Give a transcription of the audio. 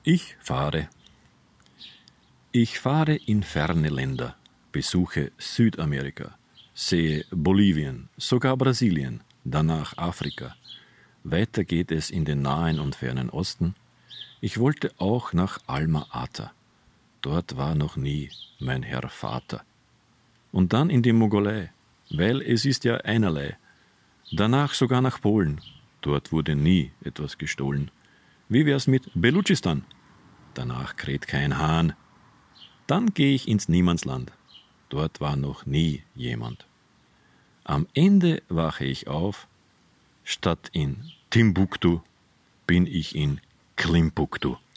Ich fahre. Ich fahre in ferne Länder, besuche Südamerika, sehe Bolivien, sogar Brasilien, danach Afrika. Weiter geht es in den nahen und fernen Osten. Ich wollte auch nach Alma-Ata. Dort war noch nie mein Herr Vater. Und dann in die Mongolei, weil es ist ja einerlei. Danach sogar nach Polen. Dort wurde nie etwas gestohlen. Wie wär's mit Belutschistan? Danach kräht kein Hahn. Dann gehe ich ins Niemandsland. Dort war noch nie jemand. Am Ende wache ich auf. Statt in Timbuktu bin ich in Klimbuktu.